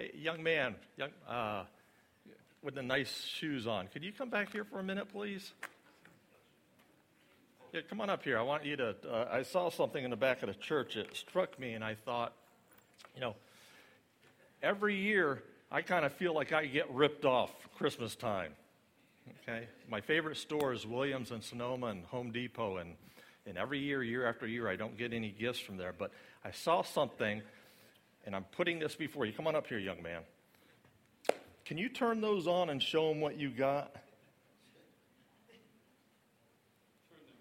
Hey, young man, with the nice shoes on, could you come back here for a minute, please? Yeah, come on up here. I want you to, I saw something in the back of the church. It struck me, and I thought, every year I kind of feel like I get ripped off Christmas time. Okay? My favorite store is Williams and Sonoma and Home Depot, and every year after year, I don't get any gifts from there. But I saw something, and I'm putting this before you. Come on up here, young man. Can you turn those on and show them what you got? Turn them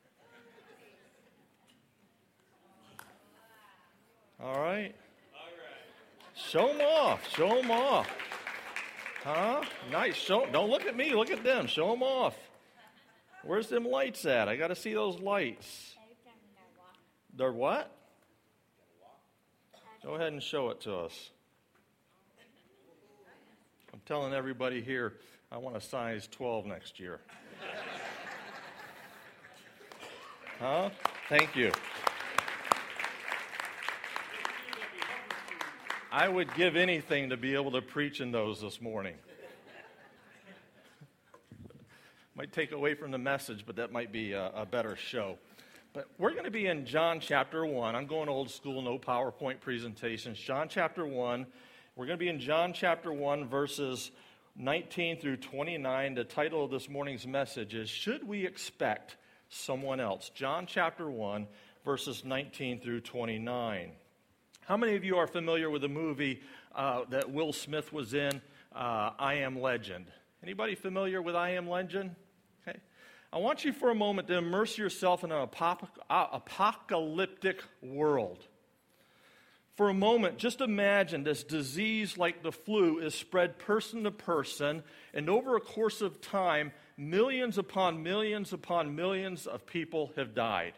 on. All right. All right. Show them off. Huh? Nice. Don't look at me. Look at them. Show them off. Where's them lights at? I got to see those lights. They're what? Go ahead and show it to us. I'm telling everybody here, I want a size 12 next year. Huh? Thank you. I would give anything to be able to preach in those this morning. Might take away from the message, but that might be a better show. But we're going to be in John chapter 1. I'm going old school, no PowerPoint presentations. John chapter 1. We're going to be in John chapter 1, verses 19 through 29. The title of this morning's message is, Should We Expect Someone Else? John chapter 1, verses 19 through 29. How many of you are familiar with the movie that Will Smith was in, I Am Legend? Anybody familiar with I Am Legend? Okay. I want you for a moment to immerse yourself in an apocalyptic world. For a moment, just imagine this disease like the flu is spread person to person, and over a course of time, millions upon millions upon millions of people have died.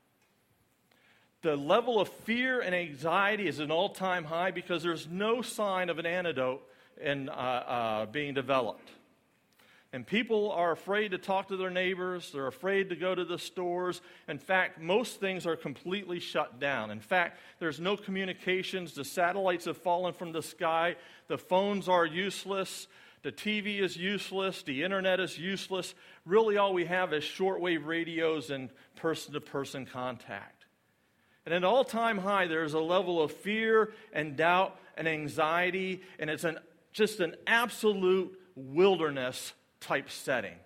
The level of fear and anxiety is an all-time high because there's no sign of an antidote being developed. And people are afraid to talk to their neighbors. They're afraid to go to the stores. In fact, most things are completely shut down. In fact, there's no communications. The satellites have fallen from the sky. The phones are useless. The TV is useless. The internet is useless. Really, all we have is shortwave radios and person-to-person contact. And at an all-time high, there's a level of fear and doubt and anxiety, and it's just an absolute wilderness type setting.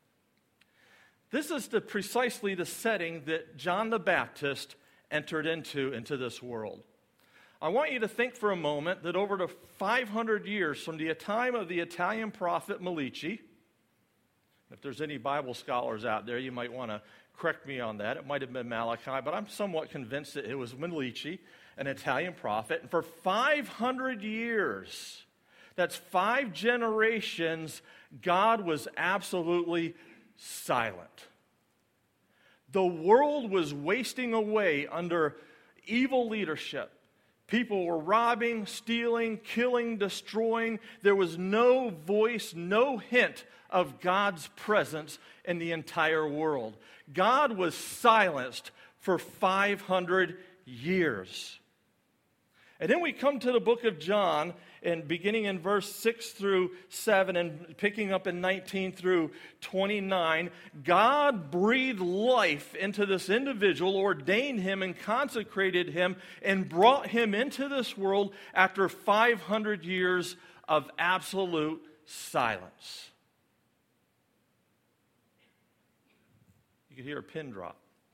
This is precisely the setting that John the Baptist entered into this world. I want you to think for a moment that over the 500 years from the time of the Italian prophet Malici, if there's any Bible scholars out there, you might want to correct me on that. It might have been Malachi, but I'm somewhat convinced that it was Malici, an Italian prophet. And for 500 years, that's 5 generations, God was absolutely silent. The world was wasting away under evil leadership. People were robbing, stealing, killing, destroying. There was no voice, no hint of God's presence in the entire world. God was silenced for 500 years. And then we come to the book of John, and beginning in verse 6 through 7 and picking up in 19 through 29, God breathed life into this individual, ordained him and consecrated him, and brought him into this world after 500 years of absolute silence. You could hear a pin drop.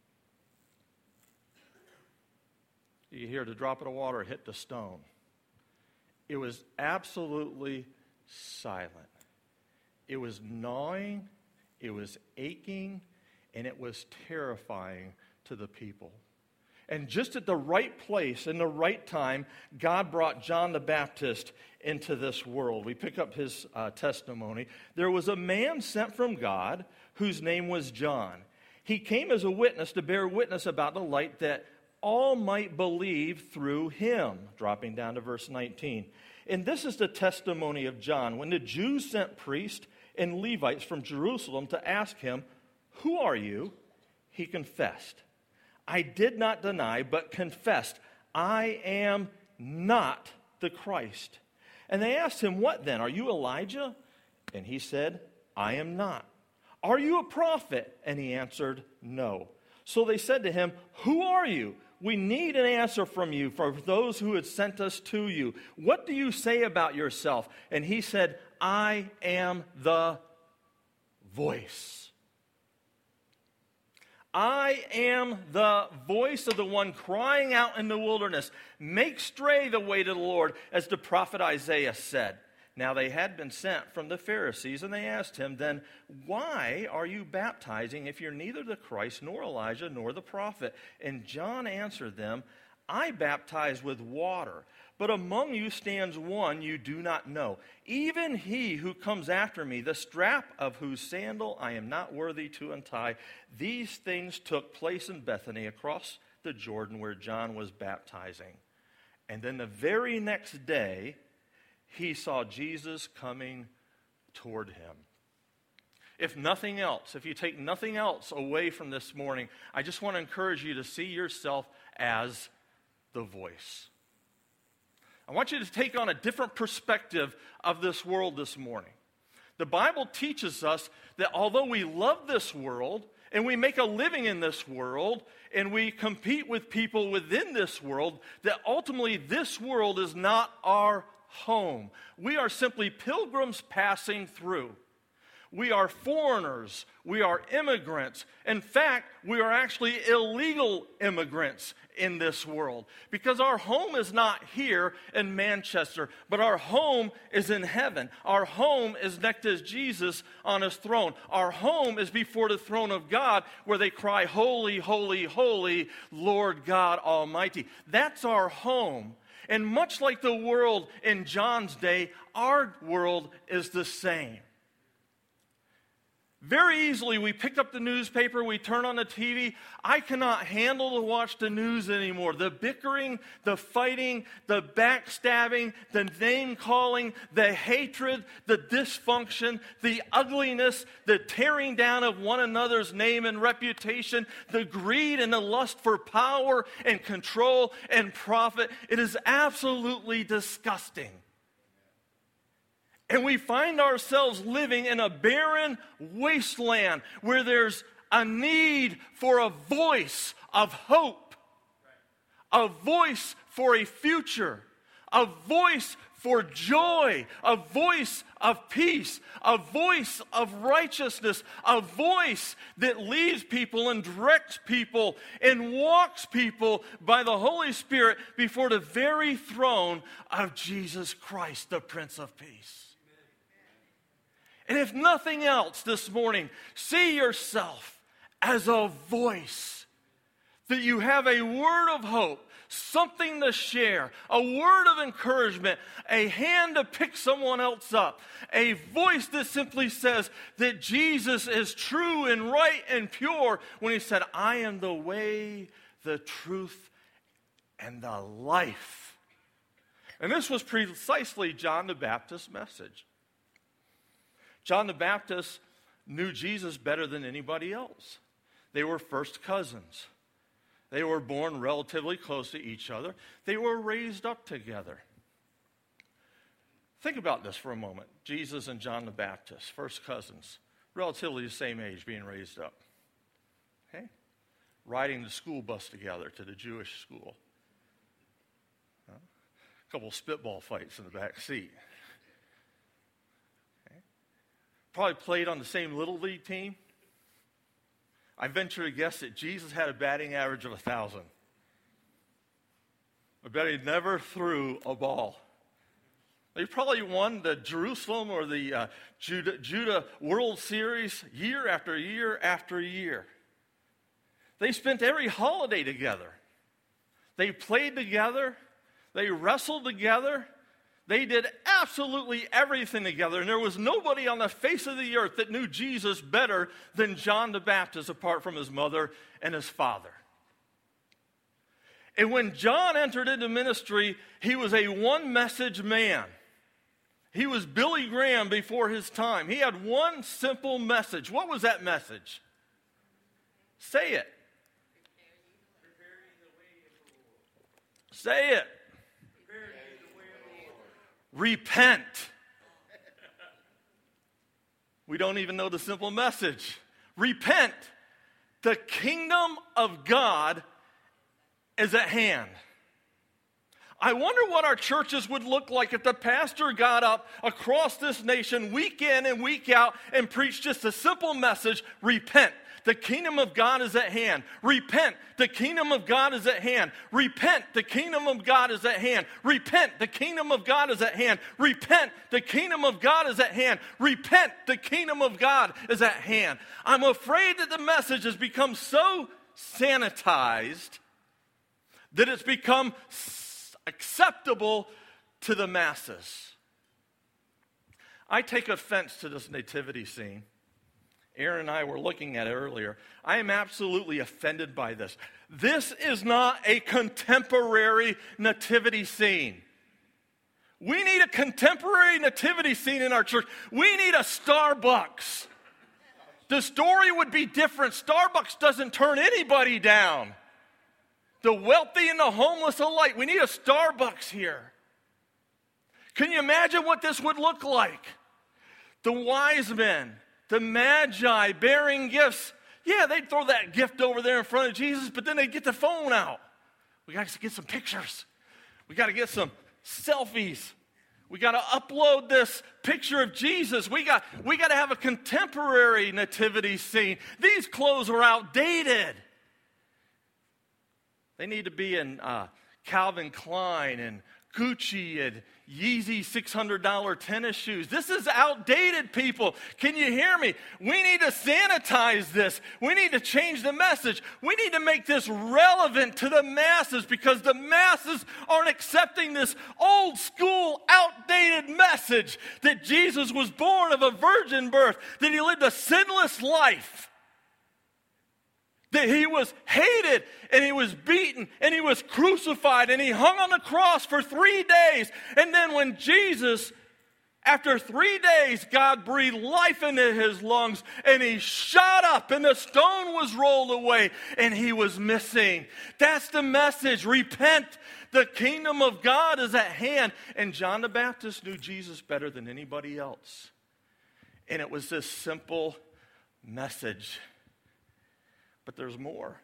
You could hear the drop of the water hit the stone. It was absolutely silent. It was gnawing, it was aching, and it was terrifying to the people. And just at the right place, in the right time, God brought John the Baptist into this world. We pick up his testimony. There was a man sent from God whose name was John. He came as a witness to bear witness about the light that all might believe through him. Dropping down to verse 19. And this is the testimony of John. When the Jews sent priests and Levites from Jerusalem to ask him, "Who are you?" he confessed, "I did not deny, but confessed, I am not the Christ." And they asked him, "What then? Are you Elijah?" And he said, "I am not." "Are you a prophet?" And he answered, "No." So they said to him, "Who are you? We need an answer from you for those who had sent us to you. What do you say about yourself?" And he said, "I am the voice. I am the voice of the one crying out in the wilderness, 'Make straight the way to the Lord,' as the prophet Isaiah said." Now they had been sent from the Pharisees, and they asked him, "Then why are you baptizing if you're neither the Christ nor Elijah nor the prophet?" And John answered them, "I baptize with water, but among you stands one you do not know, even he who comes after me, the strap of whose sandal I am not worthy to untie." These things took place in Bethany across the Jordan where John was baptizing. And then the very next day, he saw Jesus coming toward him. If nothing else, if you take nothing else away from this morning, I just want to encourage you to see yourself as the voice. I want you to take on a different perspective of this world this morning. The Bible teaches us that although we love this world and we make a living in this world and we compete with people within this world, that ultimately this world is not our home. We are simply pilgrims passing through. We are foreigners. We are immigrants. In fact, we are actually illegal immigrants in this world because our home is not here in Manchester, but our home is in heaven. Our home is next to Jesus on his throne. Our home is before the throne of God where they cry, "Holy, holy, holy, Lord God Almighty." That's our home. And much like the world in John's day, our world is the same. Very easily, we pick up the newspaper, we turn on the TV. I cannot handle to watch the news anymore. The bickering, the fighting, the backstabbing, the name-calling, the hatred, the dysfunction, the ugliness, the tearing down of one another's name and reputation, the greed and the lust for power and control and profit. It is absolutely disgusting. And we find ourselves living in a barren wasteland where there's a need for a voice of hope, a voice for a future, a voice for joy, a voice of peace, a voice of righteousness, a voice that leads people and directs people and walks people by the Holy Spirit before the very throne of Jesus Christ, the Prince of Peace. And if nothing else this morning, see yourself as a voice, that you have a word of hope, something to share, a word of encouragement, a hand to pick someone else up, a voice that simply says that Jesus is true and right and pure when he said, "I am the way, the truth, and the life." And this was precisely John the Baptist's message. John the Baptist knew Jesus better than anybody else. They were first cousins. They were born relatively close to each other. They were raised up together. Think about this for a moment. Jesus and John the Baptist, first cousins, relatively the same age, being raised up. Okay? Riding the school bus together to the Jewish school. A couple spitball fights in the back seat. Probably played on the same little league team. I venture to guess that Jesus had a batting average of 1,000. I bet he never threw a ball. They probably won the Jerusalem or the Judah World Series year after year after year. They spent every holiday together. They played together. They wrestled together. They did absolutely everything together, and there was nobody on the face of the earth that knew Jesus better than John the Baptist, apart from his mother and his father. And when John entered into ministry, he was a one-message man. He was Billy Graham before his time. He had one simple message. What was that message? Say it. Say it. repent. We don't even know the simple message. Repent. The kingdom of God is at hand. I wonder what our churches would look like if the pastor got up across this nation week in and week out and preached just a simple message, repent. The kingdom of God is at hand. Repent. The kingdom of God is at hand. Repent. The kingdom of God is at hand. Repent. The kingdom of God is at hand. Repent. The kingdom of God is at hand. Repent. The kingdom of God is at hand. I'm afraid that the message has become so sanitized that it's become acceptable to the masses. I take offense to this nativity scene. Aaron and I were looking at it earlier. I am absolutely offended by this. This is not a contemporary nativity scene. We need a contemporary nativity scene in our church. We need a Starbucks. The story would be different. Starbucks doesn't turn anybody down. The wealthy and the homeless alike. We need a Starbucks here. Can you imagine what this would look like? The wise men, the magi bearing gifts. Yeah, they'd throw that gift over there in front of Jesus, but then they'd get the phone out. We got to get some pictures. We got to get some selfies. We got to upload this picture of Jesus. We got to have a contemporary nativity scene. These clothes are outdated. They need to be in Calvin Klein and Gucci and Yeezy $600 tennis shoes. This is outdated, people. Can you hear me? We need to sanitize this. We need to change the message. We need to make this relevant to the masses because the masses aren't accepting this old school, outdated message that Jesus was born of a virgin birth, that he lived a sinless life, that he was hated and he was beaten and he was crucified and he hung on the cross for 3 days. And then when Jesus, after 3 days, God breathed life into his lungs and he shot up and the stone was rolled away and he was missing. That's the message. Repent. The kingdom of God is at hand. And John the Baptist knew Jesus better than anybody else. And it was this simple message. But there's more.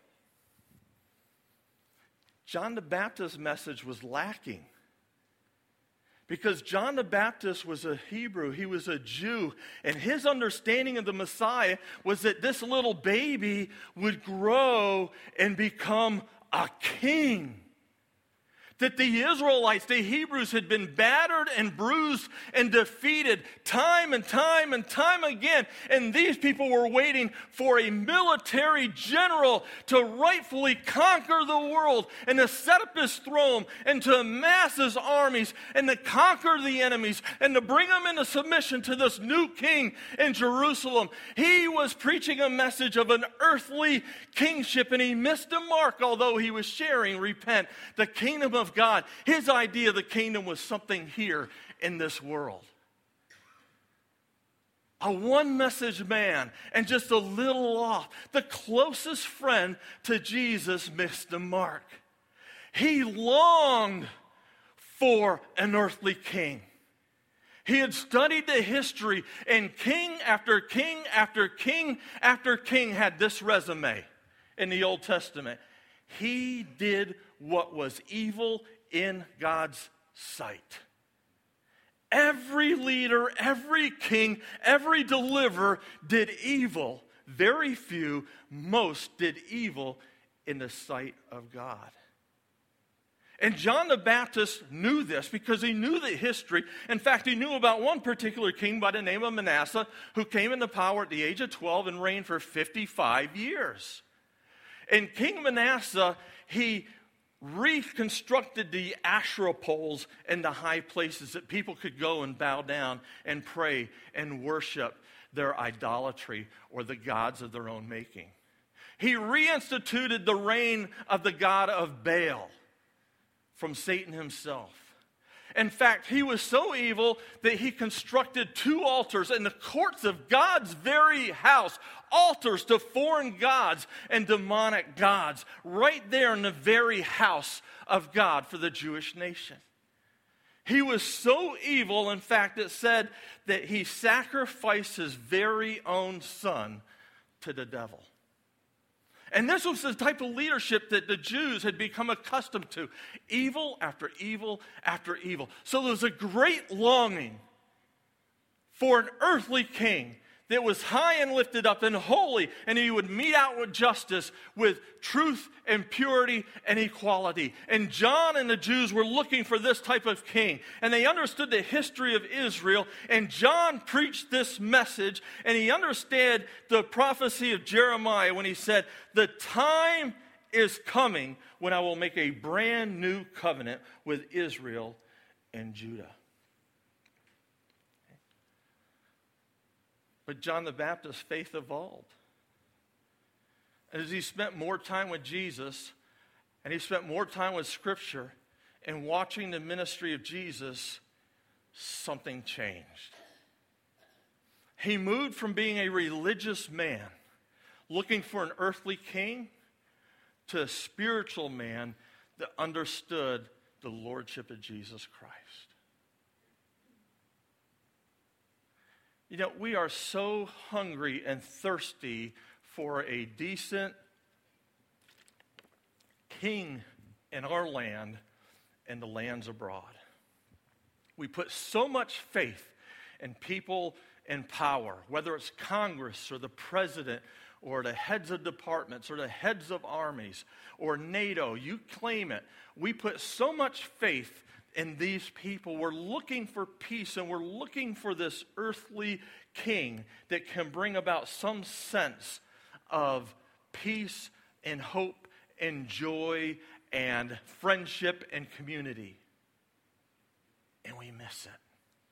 John the Baptist's message was lacking. Because John the Baptist was a Hebrew, he was a Jew, and his understanding of the Messiah was that this little baby would grow and become a king. That the Israelites, the Hebrews, had been battered and bruised and defeated time and time and time again. And these people were waiting for a military general to rightfully conquer the world and to set up his throne and to amass his armies and to conquer the enemies and to bring them into submission to this new king in Jerusalem. He was preaching a message of an earthly kingship, and he missed the mark, although he was sharing, repent, the kingdom of God. His idea of the kingdom was something here in this world. A one-message man and just a little off. The closest friend to Jesus missed the mark. He longed for an earthly king. He had studied the history, and king after king after king after king had this resume in the Old Testament. He did what was evil in God's sight. Every leader, every king, every deliverer did evil. Very few, most did evil in the sight of God. And John the Baptist knew this because he knew the history. In fact, he knew about one particular king by the name of Manasseh who came into power at the age of 12 and reigned for 55 years. And King Manasseh, he reconstructed the Asherah poles in the high places that people could go and bow down and pray and worship their idolatry or the gods of their own making. He reinstituted the reign of the god of Baal from Satan himself. In fact, he was so evil that he constructed 2 altars in the courts of God's very house, altars to foreign gods and demonic gods, right there in the very house of God for the Jewish nation. He was so evil, in fact, it said that he sacrificed his very own son to the devil. And this was the type of leadership that the Jews had become accustomed to. Evil after evil after evil. So there was a great longing for an earthly king that was high and lifted up and holy, and he would mete out with justice, with truth and purity and equality. And John and the Jews were looking for this type of king, and they understood the history of Israel, and John preached this message, and he understood the prophecy of Jeremiah when he said, "The time is coming when I will make a brand new covenant with Israel and Judah." But John the Baptist's faith evolved. As he spent more time with Jesus, and he spent more time with Scripture, and watching the ministry of Jesus, something changed. He moved from being a religious man, looking for an earthly king, to a spiritual man that understood the lordship of Jesus Christ. You know, we are so hungry and thirsty for a decent king in our land and the lands abroad. We put so much faith in people in power, whether it's Congress or the president or the heads of departments or the heads of armies or NATO. You claim it. We put so much faith in these people. We're looking for peace, and we're looking for this earthly king that can bring about some sense of peace and hope and joy and friendship and community. And we miss it.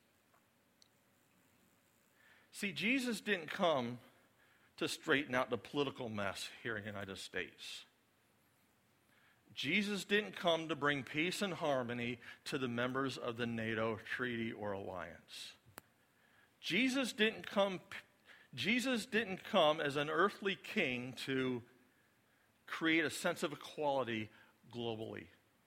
See, Jesus didn't come to straighten out the political mess here in the United States. Jesus didn't come to bring peace and harmony to the members of the NATO treaty or alliance. Jesus didn't come as an earthly king to create a sense of equality globally.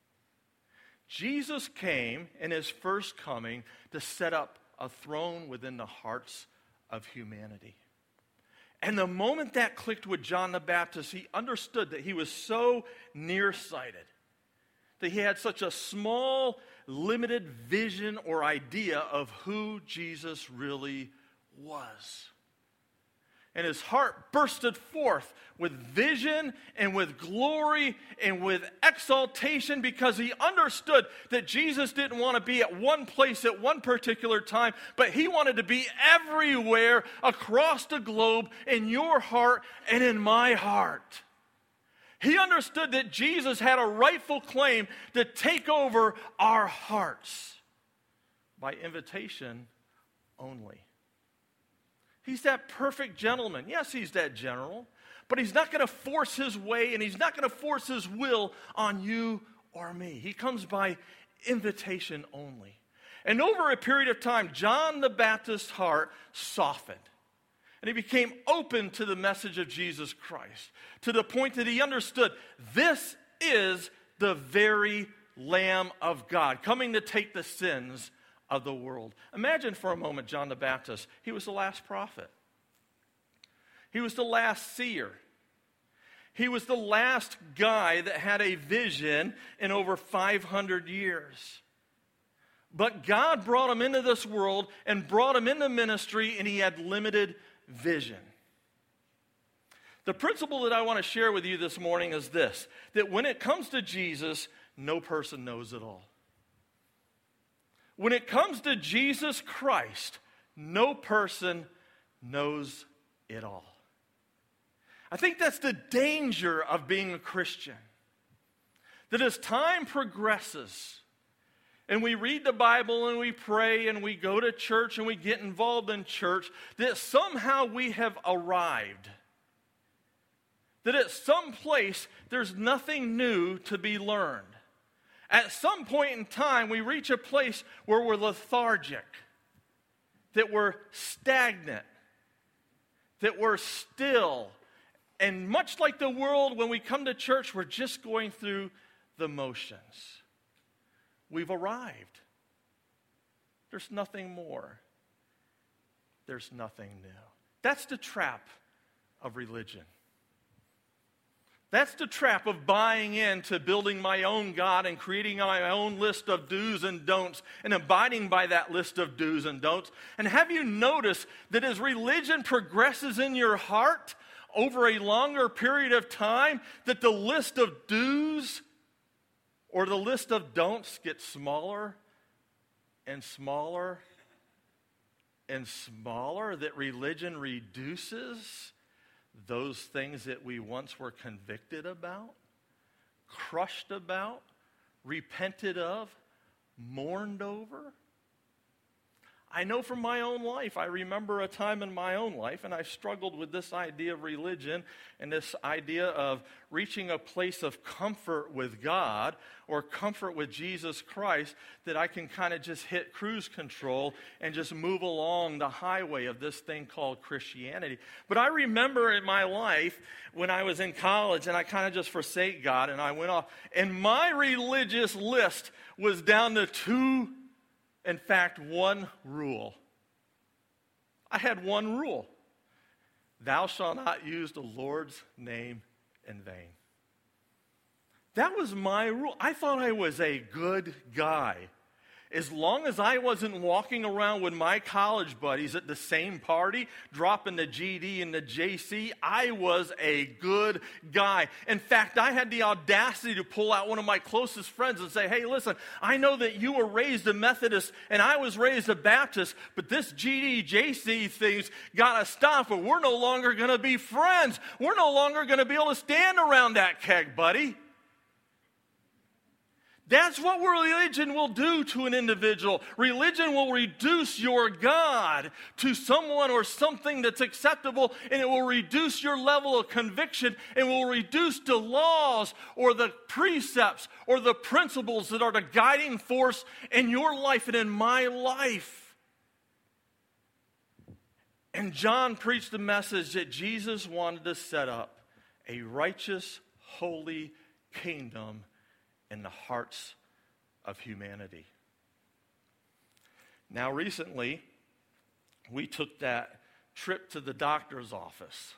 Jesus came in his first coming to set up a throne within the hearts of humanity. And the moment that clicked with John the Baptist, he understood that he was so nearsighted, that he had such a small, limited vision or idea of who Jesus really was. And his heart bursted forth with vision and with glory and with exaltation, because he understood that Jesus didn't want to be at one place at one particular time, but he wanted to be everywhere across the globe in your heart and in my heart. He understood that Jesus had a rightful claim to take over our hearts by invitation only. He's that perfect gentleman. Yes, he's that general, but he's not going to force his way, and he's not going to force his will on you or me. He comes by invitation only. And over a period of time, John the Baptist's heart softened, and he became open to the message of Jesus Christ, to the point that he understood this is the very Lamb of God coming to take the sins of the world. Imagine for a moment John the Baptist. He was the last prophet. He was the last seer. He was the last guy that had a vision in over 500 years. But God brought him into this world and brought him into ministry, and he had limited vision. The principle that I want to share with you this morning is this: that when it comes to Jesus, no person knows it all. When it comes to Jesus Christ, no person knows it all. I think that's the danger of being a Christian. That as time progresses, and we read the Bible and we pray and we go to church and we get involved in church, that somehow we have arrived. That at some place there's nothing new to be learned. At some point in time, we reach a place where we're lethargic, that we're stagnant, that we're still. And much like the world, when we come to church, we're just going through the motions. We've arrived. There's nothing more. There's nothing new. That's the trap of religion. That's the trap of buying into building my own God and creating my own list of do's and don'ts and abiding by that list of do's and don'ts. And have you noticed that as religion progresses in your heart over a longer period of time, that the list of do's or the list of don'ts gets smaller and smaller and smaller, that religion reduces those things that we once were convicted about, crushed about, repented of, mourned over? I know from my own life, I remember a time in my own life, and I struggled with this idea of religion and this idea of reaching a place of comfort with God or comfort with Jesus Christ, that I can kind of just hit cruise control and just move along the highway of this thing called Christianity. But I remember in my life when I was in college and I kind of just forsake God and I went off, and my religious list was down to one rule. I had one rule. Thou shalt not use the Lord's name in vain. That was my rule. I thought I was a good guy. As long as I wasn't walking around with my college buddies at the same party, dropping the GD and the JC, I was a good guy. In fact, I had the audacity to pull out one of my closest friends and say, hey, listen, I know that you were raised a Methodist and I was raised a Baptist, but this GD, JC thing's got to stop, or we're no longer going to be friends. We're no longer going to be able to stand around that keg, buddy. That's what religion will do to an individual. Religion will reduce your God to someone or something that's acceptable, and it will reduce your level of conviction, and will reduce the laws or the precepts or the principles that are the guiding force in your life and in my life. And John preached a message that Jesus wanted to set up a righteous, holy kingdom in the hearts of humanity. Now, recently, we took that trip to the doctor's office.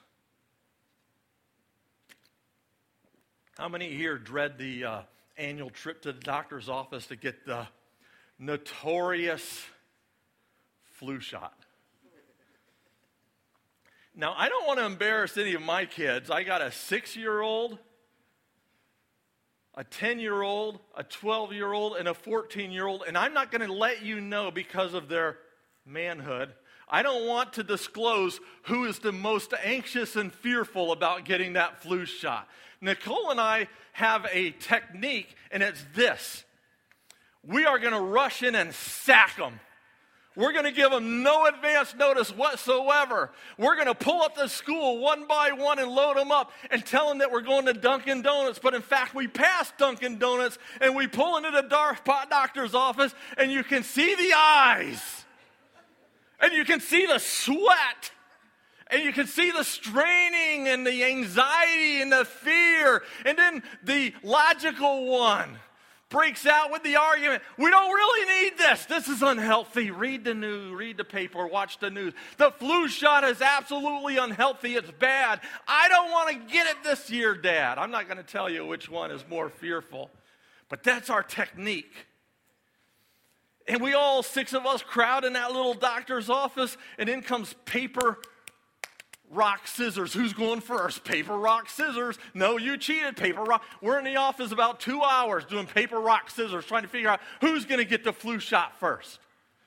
How many here dread the annual trip to the doctor's office to get the notorious flu shot? Now, I don't want to embarrass any of my kids. I got a 6-year-old, a 10-year-old, a 12-year-old, and a 14-year-old, and I'm not going to let you know because of their manhood. I don't want to disclose who is the most anxious and fearful about getting that flu shot. Nicole and I have a technique, and it's this. We are going to rush in and sack them. We're going to give them no advance notice whatsoever. We're going to pull up the school one by one and load them up and tell them that we're going to Dunkin' Donuts. But in fact, we pass Dunkin' Donuts and we pull into the doctor's office, and you can see the eyes. And you can see the sweat. And you can see the straining and the anxiety and the fear. And then the logical one breaks out with the argument, we don't really need this. This is unhealthy. Read the news, read the paper, watch the news. The flu shot is absolutely unhealthy. It's bad. I don't want to get it this year, Dad. I'm not going to tell you which one is more fearful. But that's our technique. And we all, 6 of us, crowd in that little doctor's office, and in comes paper, rock, scissors. Who's going first? Paper, rock, scissors. No, you cheated. Paper, rock. We're in the office about 2 hours doing paper, rock, scissors, trying to figure out who's going to get the flu shot first.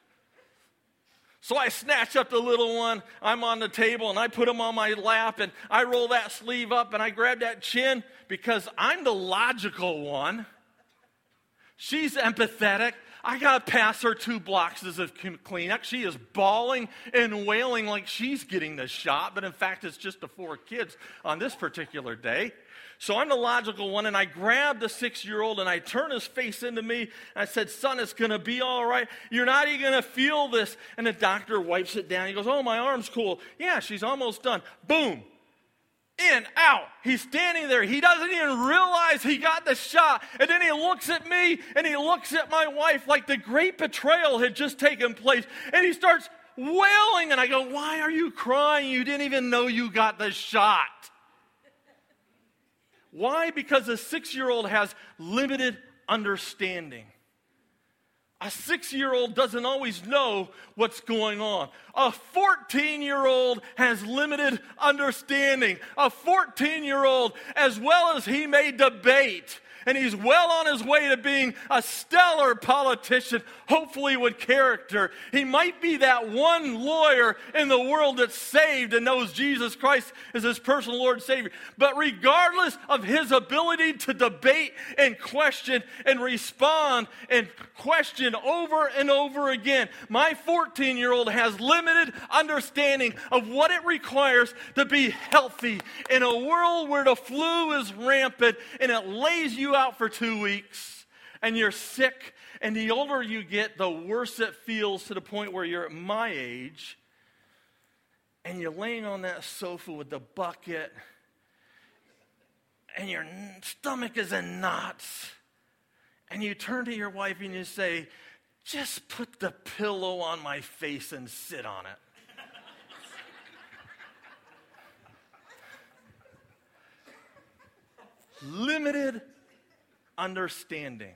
So I snatch up the little one. I'm on the table, and I put him on my lap, and I roll that sleeve up, and I grab that chin because I'm the logical one. She's empathetic. I got to pass her 2 boxes of Kleenex. She is bawling and wailing like she's getting the shot, but in fact, it's just the 4 kids on this particular day. So I'm the logical one, and I grab the 6-year-old, and I turn his face into me, and I said, son, it's going to be all right. You're not even going to feel this. And the doctor wipes it down. He goes, oh, my arm's cool. Yeah, she's almost done. Boom. In, out. He's standing there. He doesn't even realize he got the shot. And then he looks at me and he looks at my wife like the great betrayal had just taken place. And he starts wailing. And I go, why are you crying? You didn't even know you got the shot. Why? Because a 6-year-old has limited understanding. A 6-year-old doesn't always know what's going on. A 14-year-old has limited understanding. A 14-year-old, as well as he may debate, and he's well on his way to being a stellar politician, hopefully with character. He might be that one lawyer in the world that's saved and knows Jesus Christ is his personal Lord and Savior. But regardless of his ability to debate and question and respond and question over and over again, my 14-year-old has limited understanding of what it requires to be healthy in a world where the flu is rampant and it lays you out for 2 weeks and you're sick, and the older you get, the worse it feels, to the point where you're at my age and you're laying on that sofa with the bucket and your stomach is in knots, and you turn to your wife and you say, just put the pillow on my face and sit on it. Limited understanding.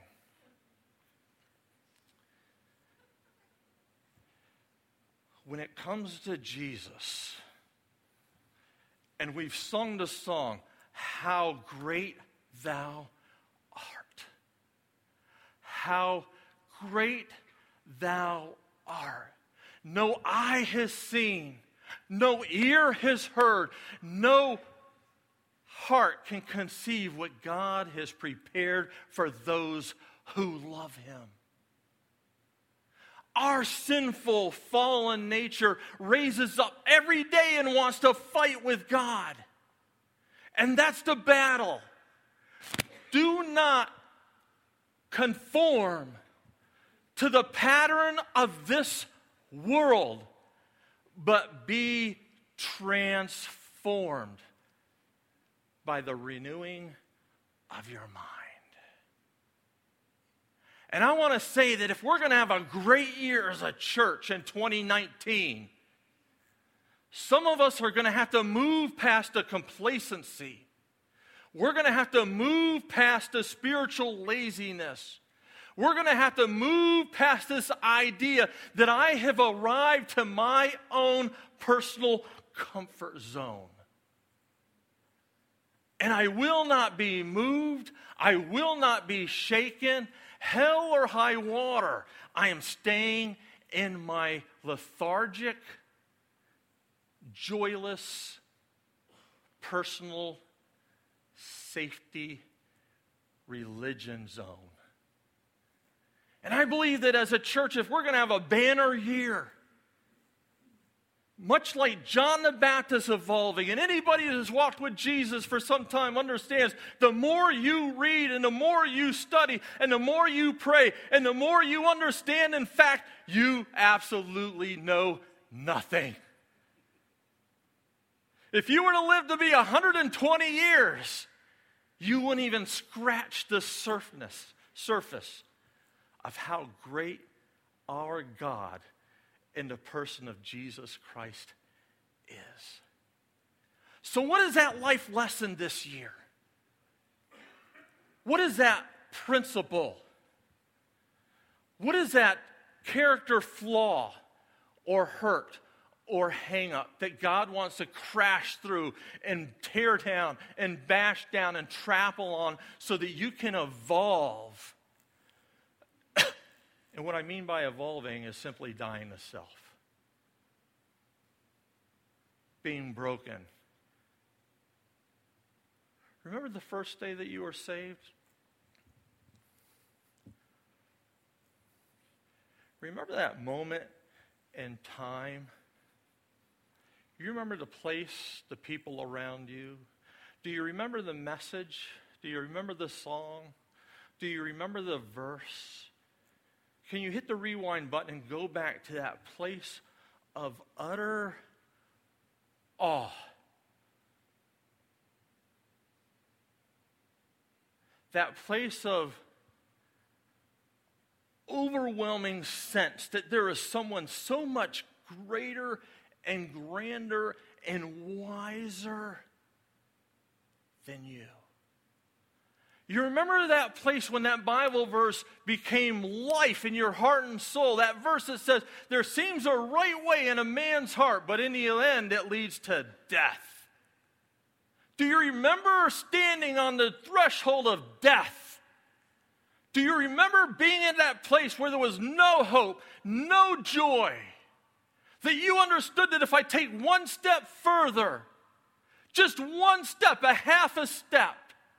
When it comes to Jesus, and we've sung the song, How Great Thou Art. How great Thou art. No eye has seen, no ear has heard, no heart can conceive what God has prepared for those who love him. Our sinful, fallen nature raises up every day and wants to fight with God. And that's the battle. Do not conform to the pattern of this world, but be transformed by the renewing of your mind. And I want to say that if we're going to have a great year as a church in 2019, some of us are going to have to move past the complacency. We're going to have to move past the spiritual laziness. We're going to have to move past this idea that I have arrived to my own personal comfort zone. And I will not be moved. I will not be shaken. Hell or high water, I am staying in my lethargic, joyless, personal safety religion zone. And I believe that as a church, if we're going to have a banner year, much like John the Baptist evolving, and anybody that has walked with Jesus for some time understands, the more you read and the more you study and the more you pray and the more you understand, in fact, you absolutely know nothing. If you were to live to be 120 years, you wouldn't even scratch the surface of how great our God in the person of Jesus Christ is. So what is that life lesson this year? What is that principle? What is that character flaw or hurt or hang up that God wants to crash through and tear down and bash down and trample on so that you can evolve? And what I mean by evolving is simply dying to self. Being broken. Remember the first day that you were saved? Remember that moment in time? You remember the place, the people around you? Do you remember the message? Do you remember the song? Do you remember the verse? Can you hit the rewind button and go back to that place of utter awe that place of overwhelming sense that there is someone so much greater and grander and wiser than you. You remember that place when that Bible verse became life in your heart and soul? That verse that says, there seems a right way in a man's heart, but in the end it leads to death. Do you remember standing on the threshold of death? Do you remember being in that place where there was no hope, no joy? That you understood that if I take one step further, just one step, a half a step,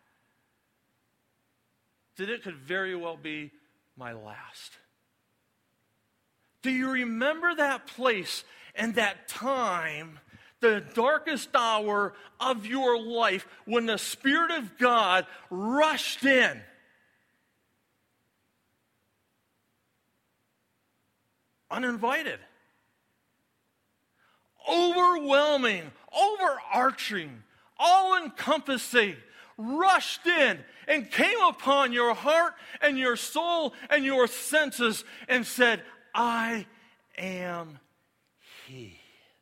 that it could very well be my last. Do you remember that place and that time, the darkest hour of your life, when the Spirit of God rushed in? Uninvited. Overwhelming, overarching, all-encompassing, rushed in and came upon your heart and your soul and your senses and said, I am He.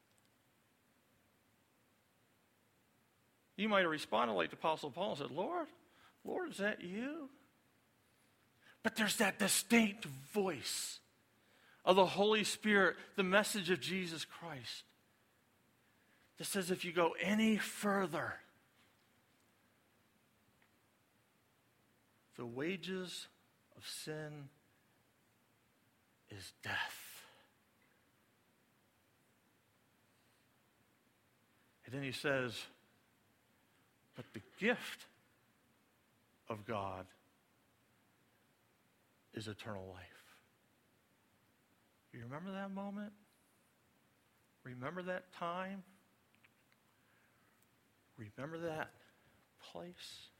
You might have responded like the Apostle Paul and said, Lord, is that you? But there's that distinct voice of the Holy Spirit, the message of Jesus Christ, that says if you go any further, the wages of sin is death. And then he says, but the gift of God is eternal life. You remember that moment? Remember that time? Remember that place?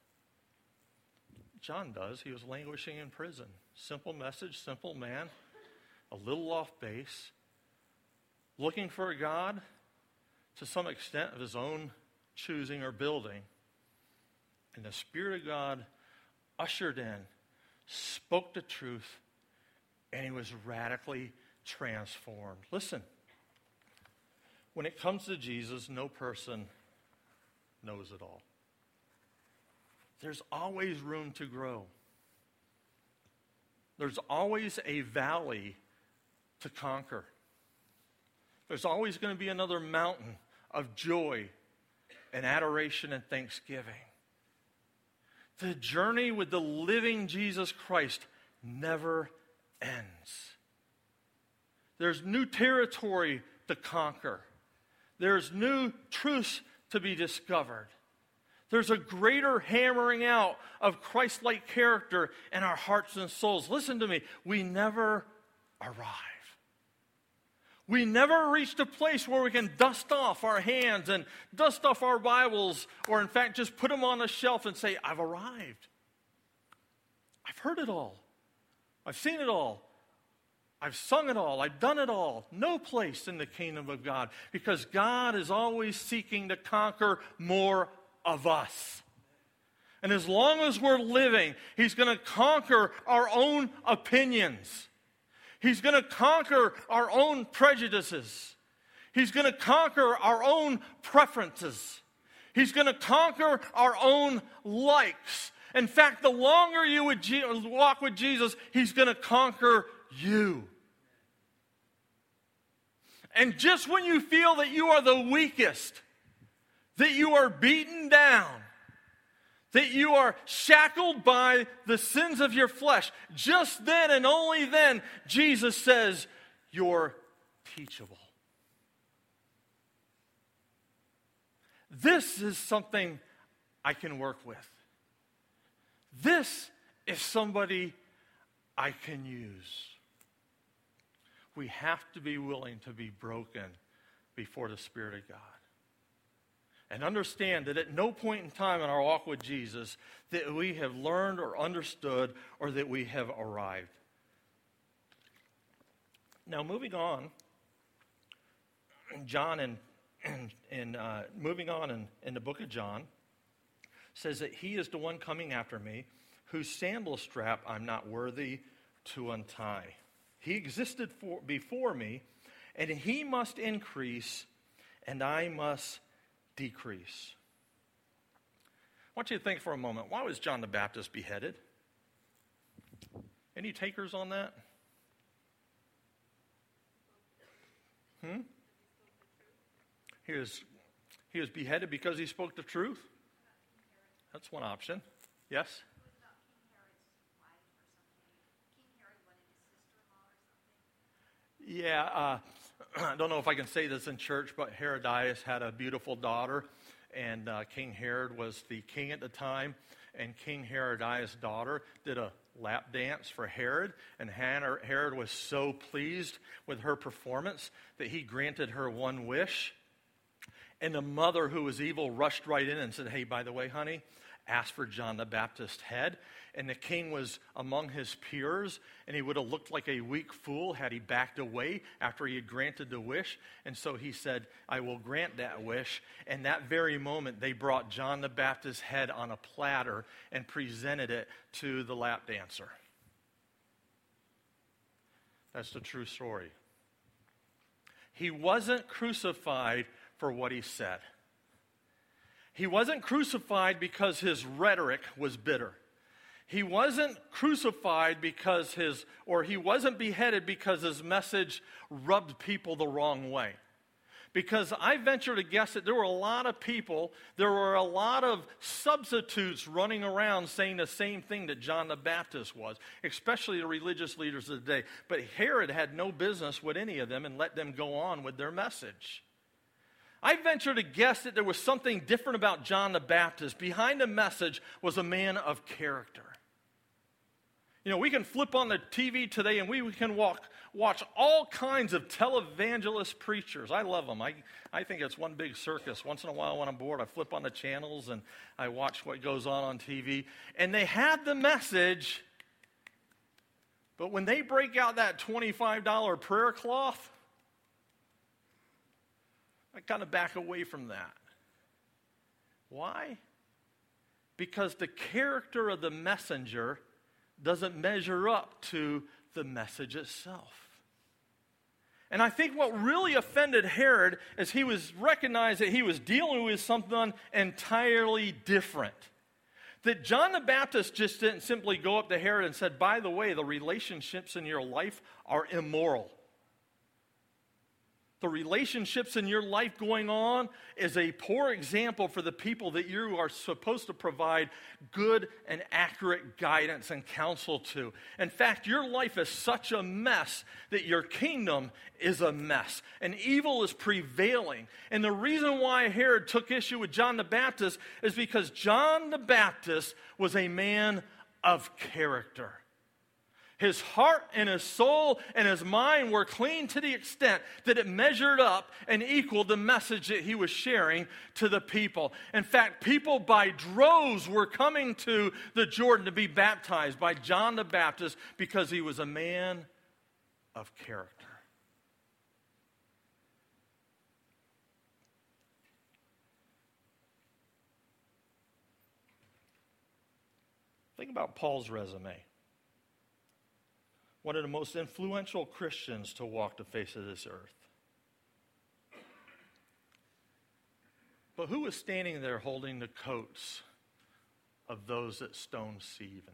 John does. He was languishing in prison. Simple message, simple man, a little off base, looking for a God to some extent of his own choosing or building. And the Spirit of God ushered in, spoke the truth, and he was radically transformed. Listen, when it comes to Jesus, no person knows it all. There's always room to grow. There's always a valley to conquer. There's always going to be another mountain of joy and adoration and thanksgiving. The journey with the living Jesus Christ never ends. There's new territory to conquer. There's new truths to be discovered. There's a greater hammering out of Christ-like character in our hearts and souls. Listen to me. We never arrive. We never reach the place where we can dust off our hands and dust off our Bibles, or in fact just put them on a shelf and say, I've arrived. I've heard it all. I've seen it all. I've sung it all. I've done it all. No place in the kingdom of God, because God is always seeking to conquer more of us. And as long as we're living, He's going to conquer our own opinions. He's going to conquer our own prejudices. He's going to conquer our own preferences. He's going to conquer our own likes. In fact, the longer you would walk with Jesus, He's going to conquer you. And just when you feel that you are the weakest, that you are beaten down, that you are shackled by the sins of your flesh, just then and only then, Jesus says, you're teachable. This is something I can work with. This is somebody I can use. We have to be willing to be broken before the Spirit of God. And understand that at no point in time in our walk with Jesus that we have learned or understood or that we have arrived. Now, moving on, John moving on in the book of John says that He is the one coming after me, whose sandal strap I'm not worthy to untie. He existed before me, and he must increase, and I must decrease. I want you to think for a moment, why was John the Baptist beheaded? Any takers on that? He was beheaded because he spoke the truth? That's one option. Yes? Yeah, I don't know if I can say this in church, but Herodias had a beautiful daughter, and King Herod was the king at the time, and King Herodias' daughter did a lap dance for Herod, and Herod was so pleased with her performance that he granted her one wish. And the mother, who was evil, rushed right in and said, hey, by the way, honey, ask for John the Baptist's head. And the king was among his peers, and he would have looked like a weak fool had he backed away after he had granted the wish. And so he said, I will grant that wish. And that very moment, they brought John the Baptist's head on a platter and presented it to the lap dancer. That's the true story. He wasn't crucified for what he said. He wasn't crucified because his rhetoric was bitter. He wasn't crucified he wasn't beheaded because his message rubbed people the wrong way. Because I venture to guess that there were a lot of people, there were a lot of substitutes running around saying the same thing that John the Baptist was, especially the religious leaders of the day. But Herod had no business with any of them and let them go on with their message. I venture to guess that there was something different about John the Baptist. Behind the message was a man of character. You know, we can flip on the TV today and we can watch all kinds of televangelist preachers. I love them. I think it's one big circus. Once in a while when I'm bored, I flip on the channels and I watch what goes on TV. And they have the message, but when they break out that $25 prayer cloth, I kind of back away from that. Why? Because the character of the messenger doesn't measure up to the message itself. And I think what really offended Herod is he was recognized that he was dealing with something entirely different. That John the Baptist just didn't simply go up to Herod and said, by the way, the relationships in your life are immoral. The relationships in your life going on is a poor example for the people that you are supposed to provide good and accurate guidance and counsel to. In fact, your life is such a mess that your kingdom is a mess. And evil is prevailing. And the reason why Herod took issue with John the Baptist is because John the Baptist was a man of character. His heart and his soul and his mind were clean to the extent that it measured up and equaled the message that he was sharing to the people. In fact, people by droves were coming to the Jordan to be baptized by John the Baptist because he was a man of character. Think about Paul's resume. One of the most influential Christians to walk the face of this earth. But who was standing there holding the coats of those that stoned Stephen?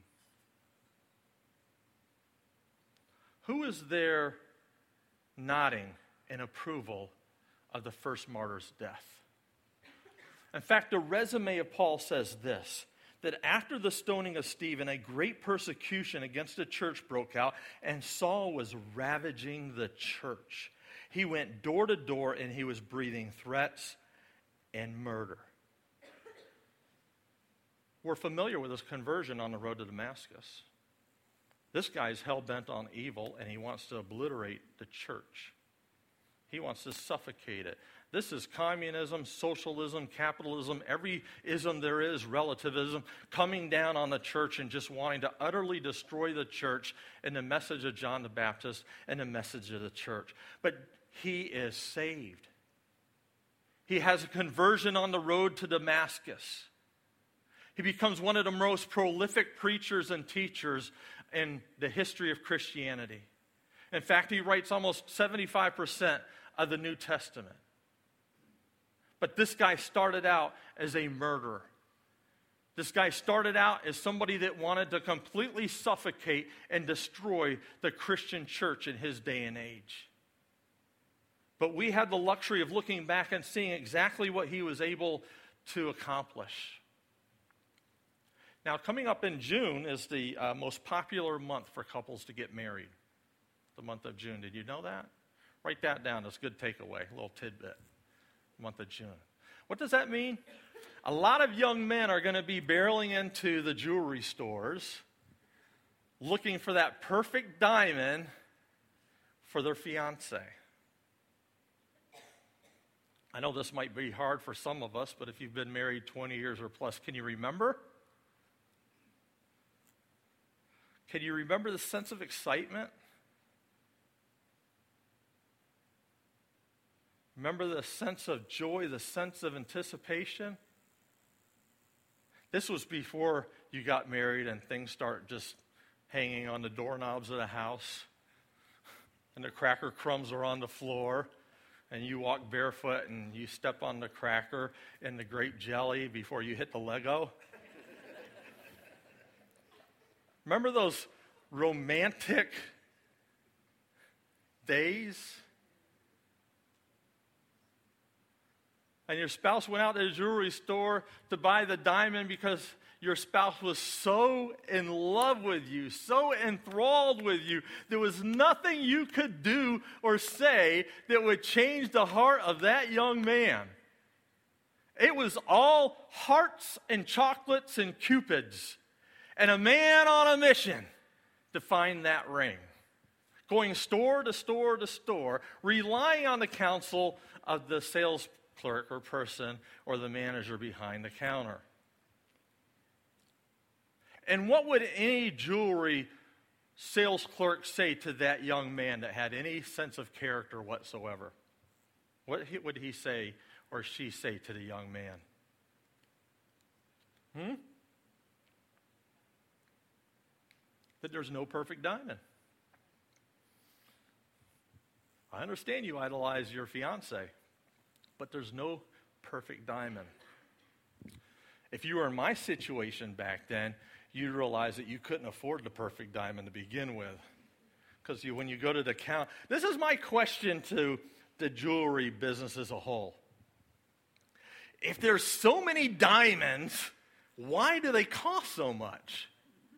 Who was there nodding in approval of the first martyr's death? In fact, the resume of Paul says this, that after the stoning of Stephen, a great persecution against the church broke out, and Saul was ravaging the church. He went door to door, and he was breathing threats and murder. We're familiar with his conversion on the road to Damascus. This guy's hell-bent on evil, and he wants to obliterate the church. He wants to suffocate it. This is communism, socialism, capitalism, every ism there is, relativism, coming down on the church and just wanting to utterly destroy the church and the message of John the Baptist and the message of the church. But he is saved. He has a conversion on the road to Damascus. He becomes one of the most prolific preachers and teachers in the history of Christianity. In fact, he writes almost 75% of the New Testament. But this guy started out as a murderer. This guy started out as somebody that wanted to completely suffocate and destroy the Christian church in his day and age. But we had the luxury of looking back and seeing exactly what he was able to accomplish. Now, coming up in June is the most popular month for couples to get married. The month of June. Did you know that? Write that down. That's a good takeaway, a little tidbit. Month of June. What does that mean? A lot of young men are going to be barreling into the jewelry stores looking for that perfect diamond for their fiance. I know this might be hard for some of us, but if you've been married 20 years or plus, can you remember? Can you remember the sense of excitement? Remember the sense of joy, the sense of anticipation? This was before you got married and things start just hanging on the doorknobs of the house, and the cracker crumbs are on the floor, and you walk barefoot and you step on the cracker and the grape jelly before you hit the Lego. Remember those romantic days? And your spouse went out to the jewelry store to buy the diamond because your spouse was so in love with you, so enthralled with you. There was nothing you could do or say that would change the heart of that young man. It was all hearts and chocolates and cupids, and a man on a mission to find that ring. Going store to store to store, relying on the counsel of the sales clerk or person or the manager behind the counter. And what would any jewelry sales clerk say to that young man that had any sense of character whatsoever? What would he say or she say to the young man? That there's no perfect diamond. I understand you idolize your fiance, but there's no perfect diamond. If you were in my situation back then, you'd realize that you couldn't afford the perfect diamond to begin with. Because when you go to the counter, this is my question to the jewelry business as a whole. If there's so many diamonds, why do they cost so much?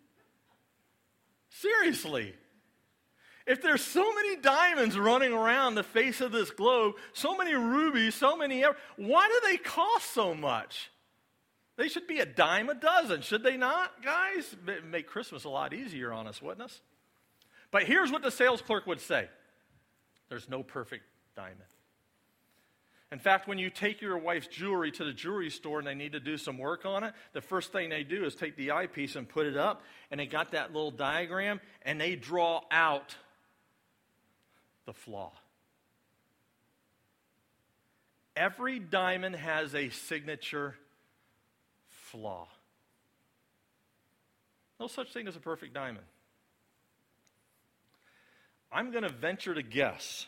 Seriously. If there's so many diamonds running around the face of this globe, so many rubies, so many, why do they cost so much? They should be a dime a dozen, should they not, guys? It'd make Christmas a lot easier on us, wouldn't it? But here's what the sales clerk would say. There's no perfect diamond. In fact, when you take your wife's jewelry to the jewelry store and they need to do some work on it, the first thing they do is take the eyepiece and put it up, and they got that little diagram, and they draw out the flaw. Every diamond has a signature flaw. No such thing as a perfect diamond. I'm going to venture to guess,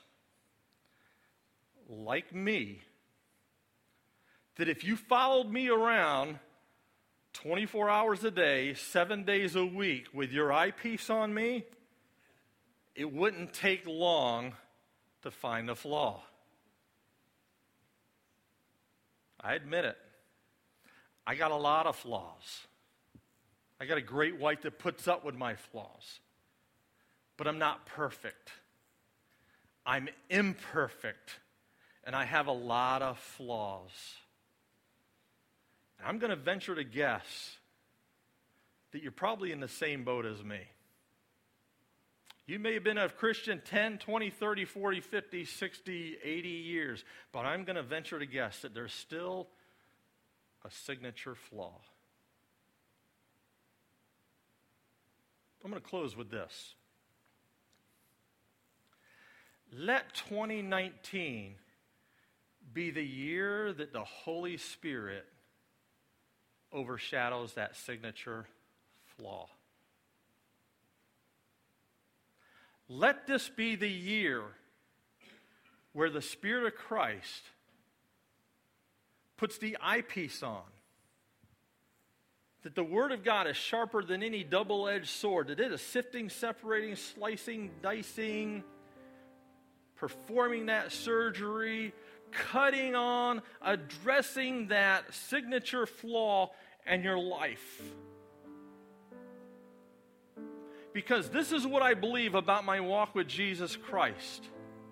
like me, that if you followed me around 24 hours a day, 7 days a week with your eyepiece on me, it wouldn't take long to find a flaw. I admit it. I got a lot of flaws. I got a great wife that puts up with my flaws. But I'm not perfect. I'm imperfect. And I have a lot of flaws. And I'm going to venture to guess that you're probably in the same boat as me. You may have been a Christian 10, 20, 30, 40, 50, 60, 80 years, but I'm going to venture to guess that there's still a signature flaw. I'm going to close with this. Let 2019 be the year that the Holy Spirit overshadows that signature flaw. Let this be the year where the Spirit of Christ puts the eyepiece on. That the Word of God is sharper than any double-edged sword. That it is sifting, separating, slicing, dicing, performing that surgery, cutting on, addressing that signature flaw in your life. Because this is what I believe about my walk with Jesus Christ.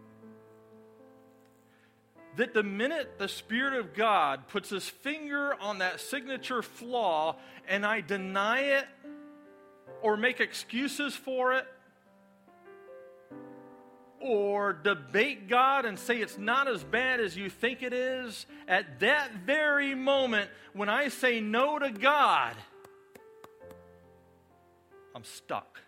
That the minute the Spirit of God puts His finger on that signature flaw and I deny it or make excuses for it or debate God and say it's not as bad as you think it is, at that very moment when I say no to God, I'm stuck.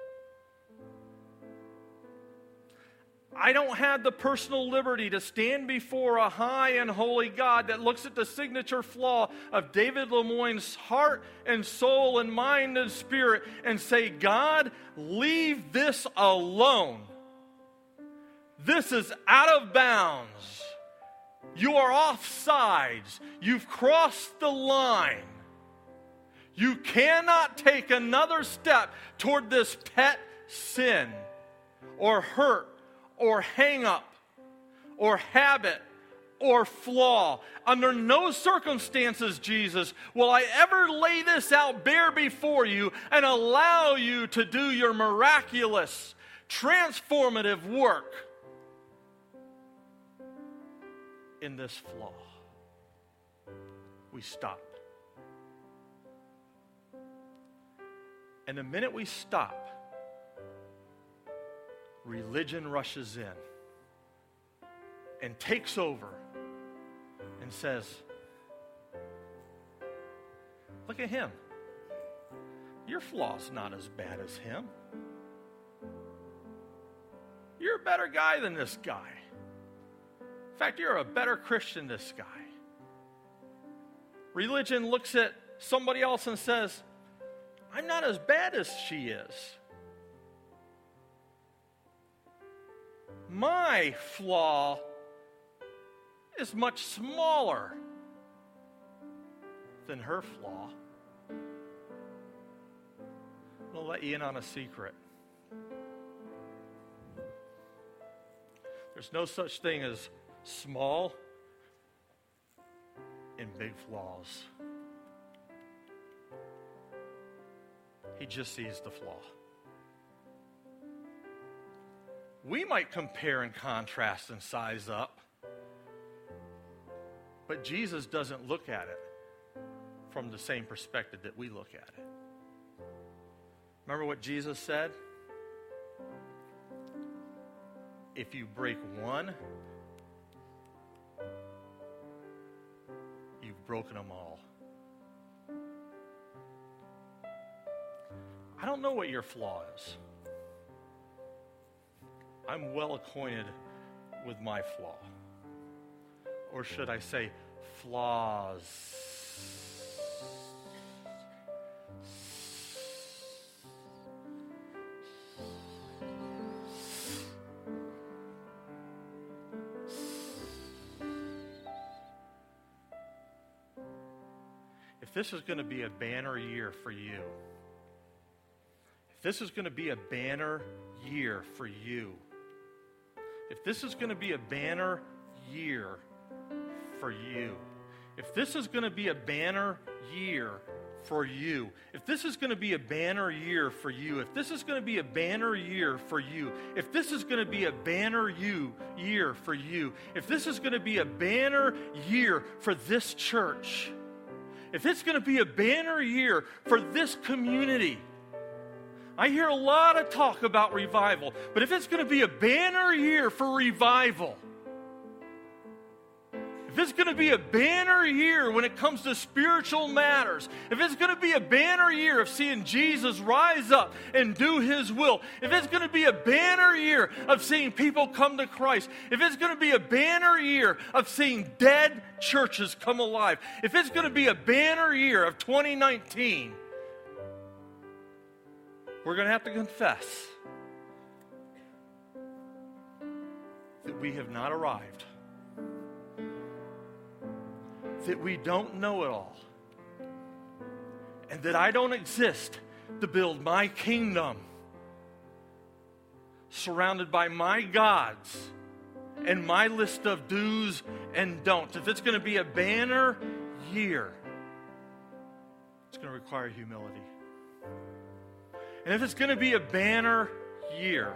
I don't have the personal liberty to stand before a high and holy God that looks at the signature flaw of David Lemoyne's heart and soul and mind and spirit and say, God, leave this alone. This is out of bounds. You are off sides. You've crossed the line. You cannot take another step toward this pet sin or hurt or hang up, or habit, or flaw. Under no circumstances, Jesus, will I ever lay this out bare before you and allow you to do your miraculous, transformative work in this flaw. We stop. And the minute we stop, religion rushes in and takes over and says, look at him. Your flaw's not as bad as him. You're a better guy than this guy. In fact, you're a better Christian than this guy. Religion looks at somebody else and says, I'm not as bad as she is. My flaw is much smaller than her flaw. I'm going to let you in on a secret. There's no such thing as small and big flaws. He just sees the flaw. We might compare and contrast and size up, but Jesus doesn't look at it from the same perspective that we look at it. Remember what Jesus said? If you break one, you've broken them all. I don't know what your flaw is. I'm well acquainted with my flaw. Or should I say, flaws. If this is going to be a banner year for you, if this is going to be a banner year for you, if this is going to be a banner year for you, if this is going to be a banner year for you, if this is going to be a banner year for you, if this is going to be a banner year for you, if this is going to be a banner year for you, if this is going to be a banner year for this church, if it's going to be a banner year for this community, I hear a lot of talk about revival, but if it's going to be a banner year for revival, if if it's going to be a banner year when it comes to spiritual matters, if it's going to be a banner year of seeing Jesus rise up and do His will, if it's going to be a banner year of seeing people come to Christ, if it's going to be a banner year of seeing dead churches come alive, if it's going to be a banner year of 2019, we're going to have to confess that we have not arrived, that we don't know it all, and that I don't exist to build my kingdom surrounded by my gods and my list of do's and don'ts. If it's going to be a banner year, it's going to require humility. And if it's going to be a banner year,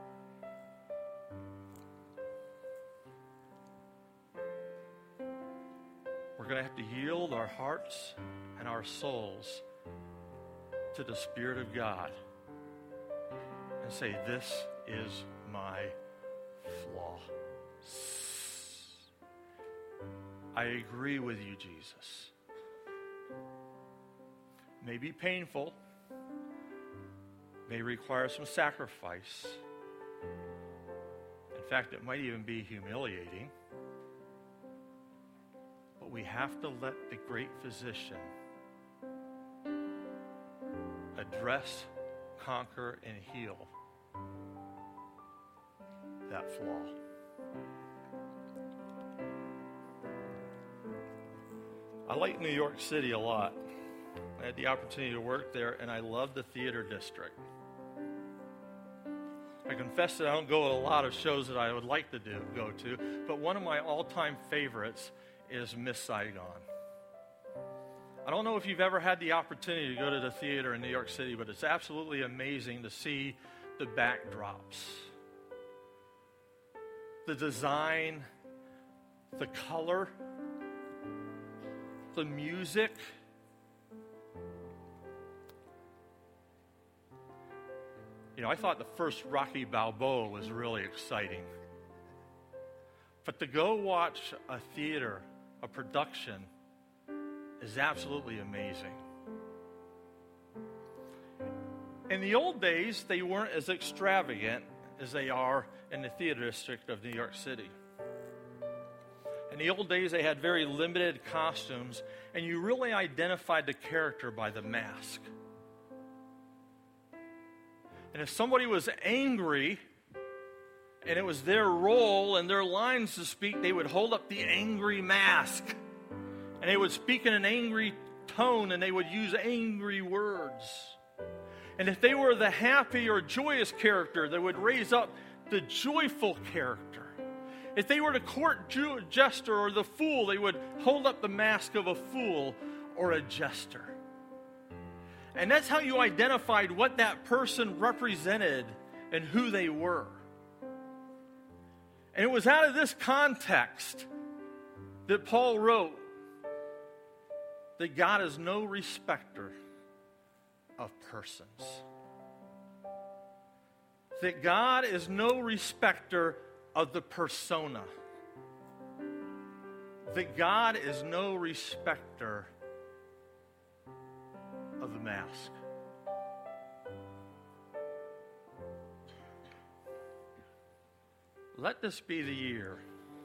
we're going to have to yield our hearts and our souls to the Spirit of God and say, this is my flaw. I agree with you, Jesus. It may be painful, may require some sacrifice. In fact, it might even be humiliating. But we have to let the great physician address, conquer, and heal that flaw. I like New York City a lot. I had the opportunity to work there, and I love the theater district. I confess that I don't go to a lot of shows that I would like to go to, but one of my all-time favorites is Miss Saigon. I don't know if you've ever had the opportunity to go to the theater in New York City, but it's absolutely amazing to see the backdrops, the design, the color, the music. You know, I thought the first Rocky Balboa was really exciting. But to go watch a theater, a production, is absolutely amazing. In the old days, they weren't as extravagant as they are in the theater district of New York City. In the old days, they had very limited costumes, and you really identified the character by the mask. And if somebody was angry, and it was their role and their lines to speak, they would hold up the angry mask. And they would speak in an angry tone, and they would use angry words. And if they were the happy or joyous character, they would raise up the joyful character. If they were the court jester or the fool, they would hold up the mask of a fool or a jester. And that's how you identified what that person represented and who they were. And it was out of this context that Paul wrote that God is no respecter of persons. That God is no respecter of the persona. That God is no respecter of the mask. Let this be the year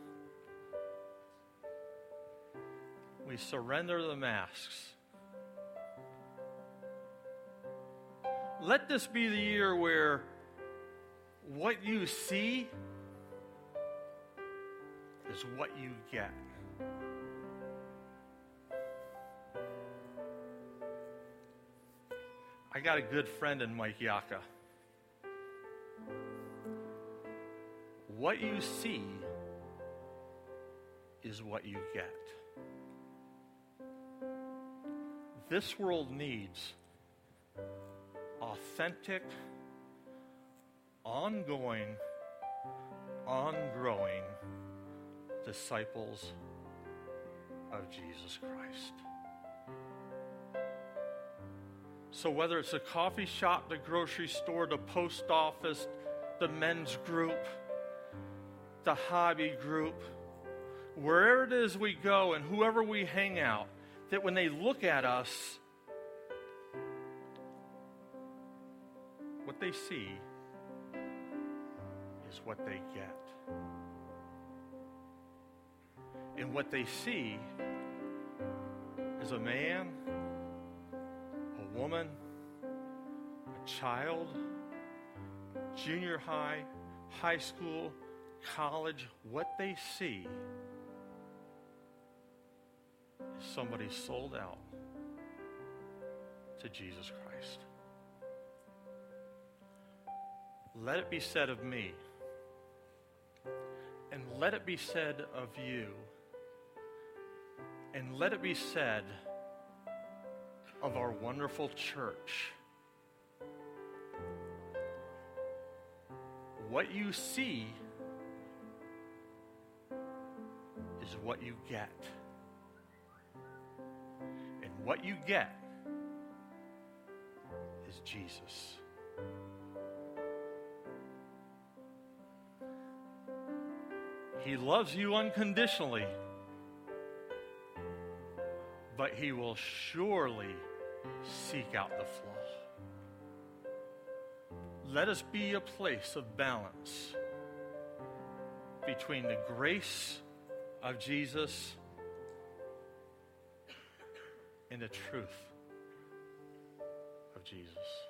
we surrender the masks. Let this be the year where what you see is what you get. I got a good friend in Mike Yaka. What you see is what you get. This world needs authentic, ongoing, ongrowing disciples of Jesus Christ. So whether it's a coffee shop, the grocery store, the post office, the men's group, the hobby group, wherever it is we go and whoever we hang out, that when they look at us, what they see is what they get. And what they see is a man, a woman, a child, junior high, high school, college. What they see is somebody sold out to Jesus Christ. Let it be said of me, and let it be said of you, and let it be said of our wonderful church. What you see is what you get. And what you get is Jesus. He loves you unconditionally, but he will surely seek out the flaw. Let us be a place of balance between the grace of Jesus and the truth of Jesus.